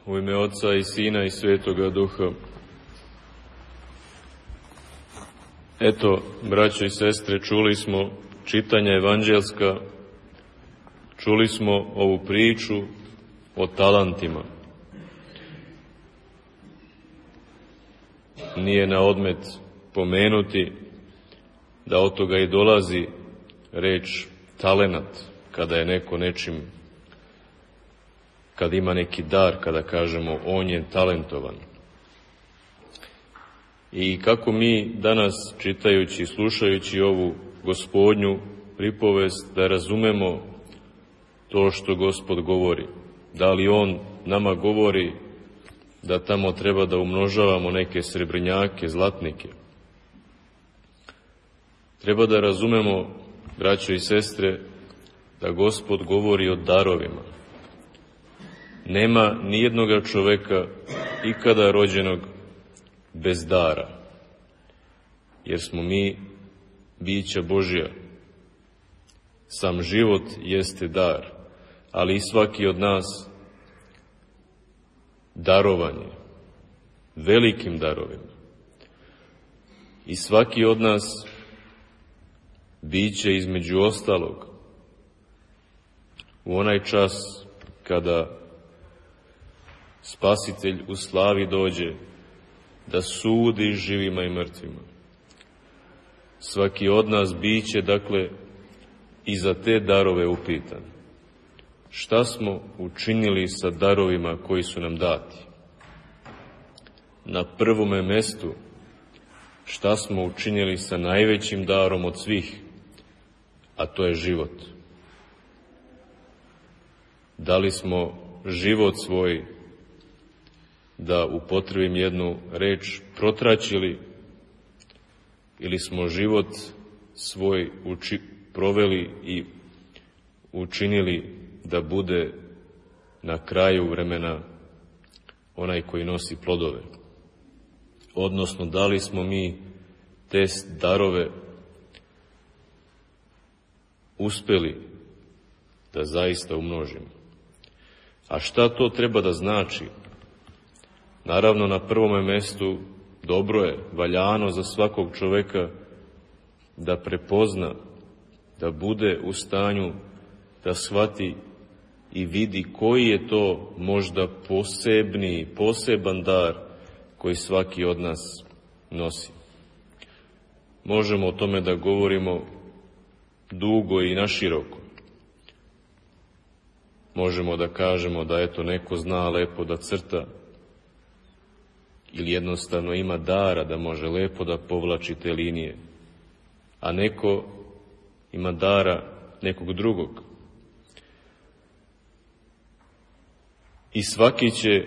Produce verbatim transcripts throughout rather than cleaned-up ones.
U ime Otca i Sina i Svetoga Duha. Eto, braćo i sestre, čuli smo čitanja evanđelska, čuli smo ovu priču o talentima. Nije na odmet pomenuti da od toga i dolazi reč talenat, kada je neko nečim, kada ima neki dar, kada kažemo on je talentovan. I kako mi danas, čitajući i slušajući ovu Gospodnju pripovest, da razumemo to što Gospod govori. Da li on nama govori da tamo treba da umnožavamo neke srebrnjake, zlatnike? Treba da razumemo, braćo i sestre, da Gospod govori o darovima. Nema nijednoga čoveka ikada rođenog bez dara, jer smo mi bića Božja. Sam život jeste dar, ali i svaki od nas darovan je, velikim darovima. I svaki od nas biće između ostalog u onaj čas kada Spasitelj u slavi dođe da sudi živima i mrtvima. Svaki od nas biće, dakle, i za te darove upitan. Šta smo učinili sa darovima koji su nam dati? Na prvome mestu, šta smo učinili sa najvećim darom od svih, a to je život? Da li smo život svoj, da upotrebim jednu reč, protraćili, ili smo život svoj uči, proveli i učinili da bude na kraju vremena onaj koji nosi plodove? Odnosno, da li smo mi te darove uspeli da zaista umnožimo? A šta to treba da znači? Naravno, na prvome mestu dobro je, valjano za svakog čoveka da prepozna, da bude u stanju da shvati i vidi koji je to možda posebni, poseban dar koji svaki od nas nosi. Možemo o tome da govorimo dugo i naširoko. Možemo da kažemo da eto neko zna lepo da crta, ili jednostavno ima dara da može lepo da povlači te linije, a neko ima dara nekog drugog. I svaki će,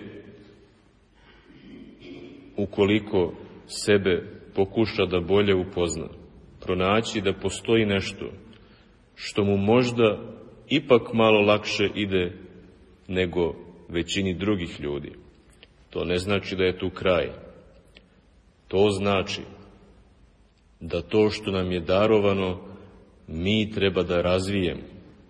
ukoliko sebe pokuša da bolje upozna, pronaći da postoji nešto što mu možda ipak malo lakše ide nego većini drugih ljudi. To ne znači da je tu kraj. To znači da to što nam je darovano mi treba da razvijemo.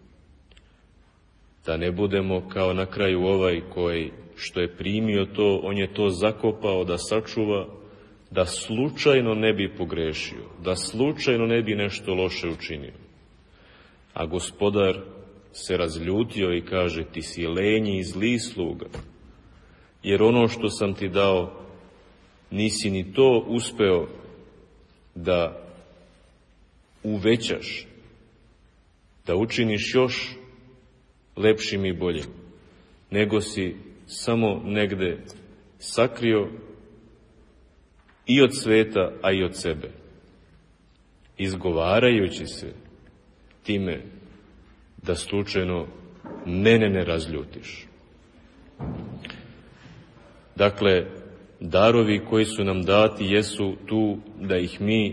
Da ne budemo kao na kraju ovaj koji što je primio to, on je to zakopao da sačuva, da slučajno ne bi pogrešio, da slučajno ne bi nešto loše učinio. A Gospodar se razljutio i kaže: ti si lenji i zli sluga, jer ono što sam ti dao nisi ni to uspeo da uvećaš, da učiniš još lepšim i boljim, nego si samo negde sakrio i od sveta, a i od sebe, izgovarajući se time da slučajno mene ne razljutiš. Dakle, darovi koji su nam dati jesu tu da ih mi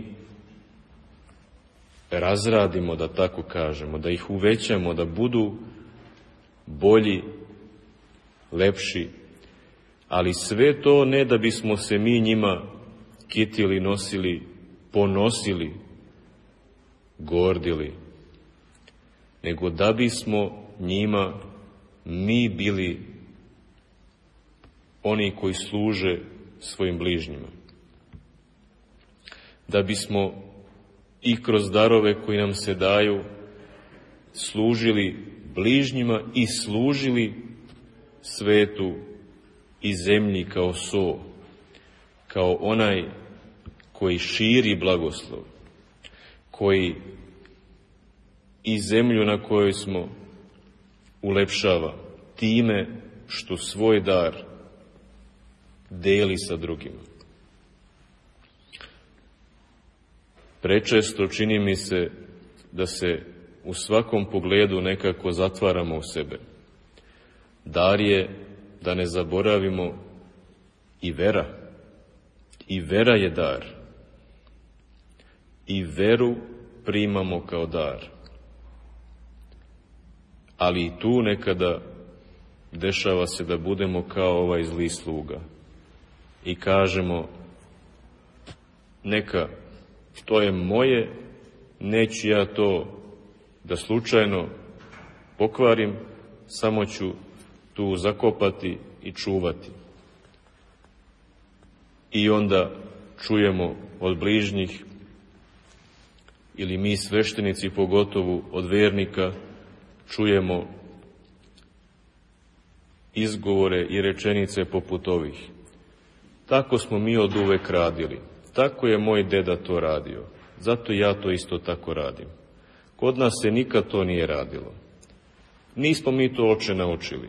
razradimo, da tako kažemo, da ih uvećamo, da budu bolji, lepši, ali sve to ne da bismo se mi njima kitili, nosili, ponosili, gordili, nego da bismo njima mi bili oni koji služe svojim bližnjima. Da bismo i kroz darove koji nam se daju služili bližnjima i služili svetu i zemlji kao so, kao onaj koji širi blagoslov, koji i zemlju na kojoj smo ulepšava time što svoj dar deli sa drugima. Prečesto čini mi se da se u svakom pogledu nekako zatvaramo u sebe. Dar je, da ne zaboravimo, i vera. I vera je dar. I veru primamo kao dar. Ali i tu nekada dešava se da budemo kao ovaj zli sluga i kažemo: neka, to je moje, neću ja to da slučajno pokvarim, samo ću tu zakopati i čuvati. I onda čujemo od bližnjih, ili mi sveštenici pogotovo od vernika, čujemo izgovore i rečenice poput ovih: tako smo mi od uvek radili, tako je moj deda to radio, zato ja to isto tako radim. Kod nas se nikad to nije radilo. Nismo mi to oče naučili.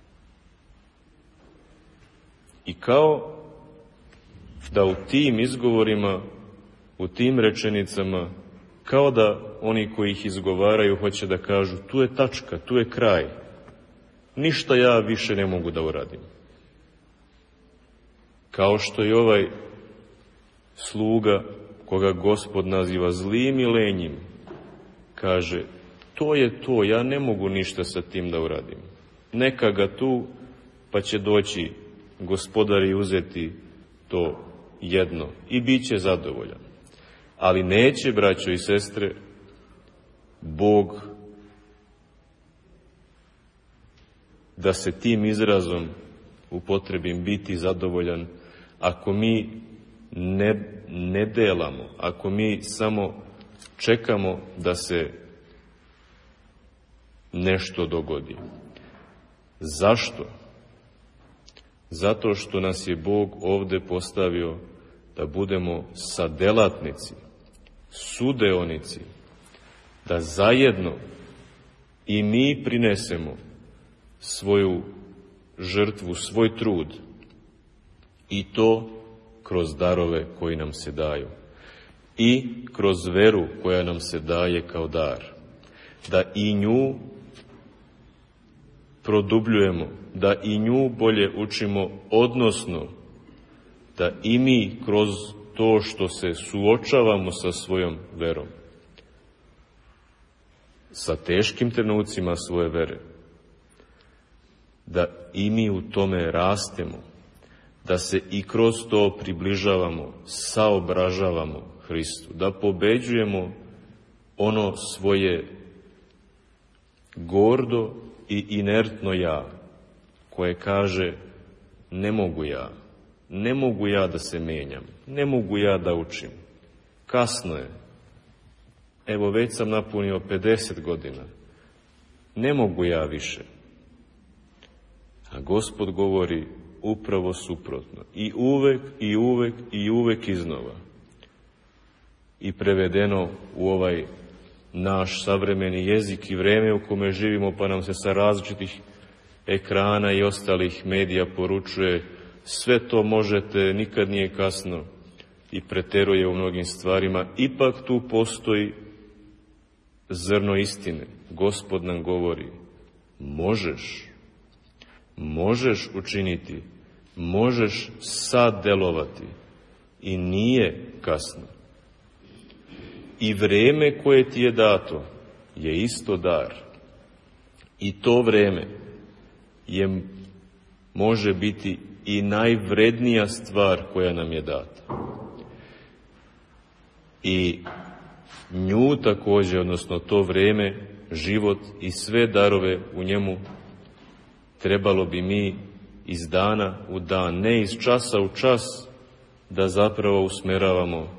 I kao da u tim izgovorima, u tim rečenicama, kao da oni koji ih izgovaraju hoće da kažu: tu je tačka, tu je kraj, ništa ja više ne mogu da uradim. Kao što i ovaj sluga, koga Gospod naziva zlim i lenjim, kaže: to je to, ja ne mogu ništa sa tim da uradim. Neka ga tu, pa će doći Gospodar i uzeti to jedno i bit će zadovoljan. Ali neće, braćo i sestre, Bog da se tim izrazom upotrebim biti zadovoljan ako mi ne, ne delamo, ako mi samo čekamo da se nešto dogodi. Zašto? Zato što nas je Bog ovde postavio da budemo sadelatnici, sudeonici, da zajedno i mi prinesemo svoju žrtvu, svoj trud, i to kroz darove koji nam se daju i kroz veru koja nam se daje kao dar, da i nju produbljujemo, da i nju bolje učimo, odnosno da i mi kroz to što se suočavamo sa svojom verom, sa teškim trenucima svoje vere, da i mi u tome rastemo, da se i kroz to približavamo, saobražavamo Hristu, da pobeđujemo ono svoje gordo i inertno ja, koje kaže: ne mogu ja, ne mogu ja da se menjam, ne mogu ja da učim, kasno je, evo već sam napunio pedeset godina, ne mogu ja više. A Gospod govori upravo suprotno, i uvek, i uvek, i uvek iznova. I prevedeno u ovaj naš savremeni jezik i vreme u kome živimo, pa nam se sa različitih ekrana i ostalih medija poručuje: sve to možete, nikad nije kasno, i preteruje u mnogim stvarima. Ipak tu postoji zrno istine. Gospod nam govori: možeš, možeš učiniti, možeš sad delovati i nije kasno. I vreme koje ti je dato je isto dar. I to vreme je, može biti i najvrednija stvar koja nam je data. I nju također, odnosno to vreme, život i sve darove u njemu, trebalo bi mi iz dana u dan, ne iz časa u čas, da zapravo usmeravamo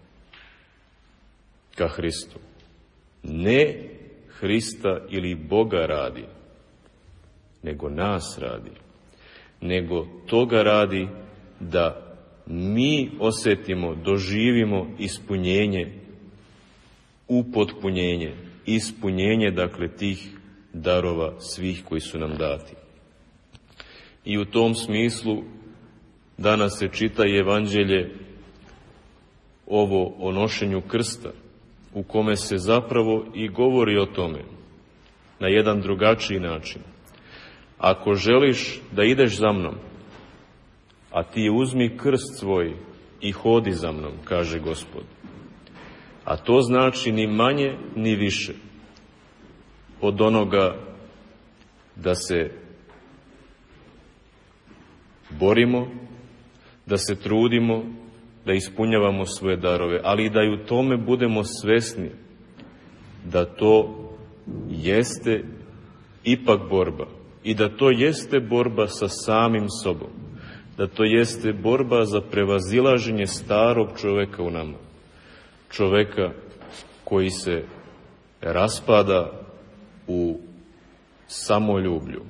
ka Hristu. Ne Hrista ili Boga radi, nego nas radi. Nego toga radi da mi osjetimo, doživimo ispunjenje, upotpunjenje, ispunjenje, dakle, tih darova svih koji su nam dati. I u tom smislu danas se čita i evanđelje ovo o nošenju krsta, u kome se zapravo i govori o tome na jedan drugačiji način. Ako želiš da ideš za mnom, a ti uzmi krst svoj i hodi za mnom, kaže Gospod. A to znači ni manje ni više od onoga da se borimo, da se trudimo, da ispunjavamo svoje darove, ali i da i u tome budemo svesni da to jeste ipak borba i da to jeste borba sa samim sobom, da to jeste borba za prevazilaženje starog čoveka u nama, čoveka koji se raspada u samoljublju.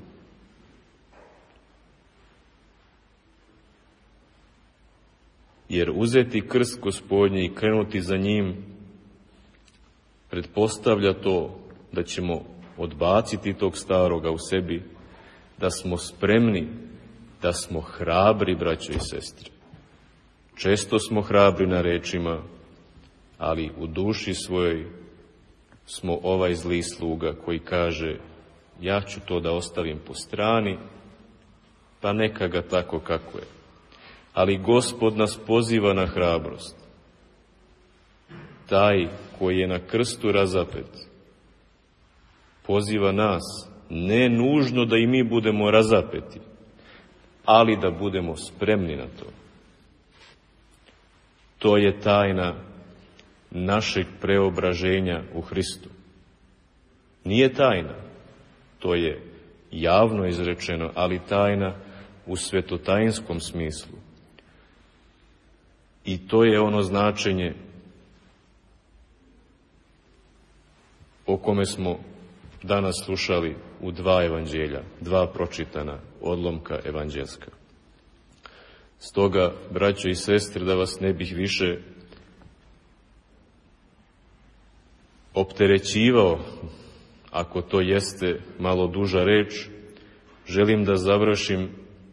Jer uzeti krst Gospodnji i krenuti za njim pretpostavlja to da ćemo odbaciti tog staroga u sebi, da smo spremni, da smo hrabri, braćo i sestre. Često smo hrabri na rečima, ali u duši svojoj smo ovaj zli sluga koji kaže: ja ću to da ostavim po strani, pa neka ga tako kako je. Ali Gospod nas poziva na hrabrost. Taj koji je na krstu razapet poziva nas, ne nužno da i mi budemo razapeti, ali da budemo spremni na to. To je tajna našeg preobraženja u Hristu. Nije tajna, to je javno izrečeno, ali tajna u svetotajinskom smislu. I to je ono značenje o kome smo danas slušali u dva evanđelja, dva pročitana odlomka evanđelska. Stoga, braćo i sestre, da vas ne bih više opterećivao, ako to jeste malo duža reč, želim da završim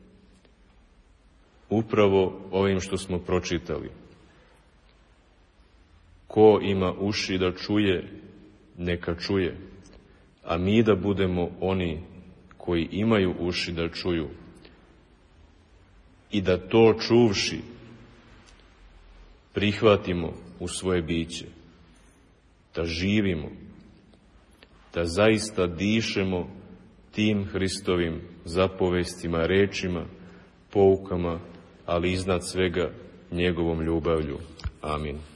upravo ovim što smo pročitali. Ko ima uši da čuje, neka čuje, a mi da budemo oni koji imaju uši da čuju i da to čuvši prihvatimo u svoje biće, da živimo, da zaista dišemo tim Hristovim zapovestima, rečima, poukama, ali iznad svega njegovom ljubavlju. Amin.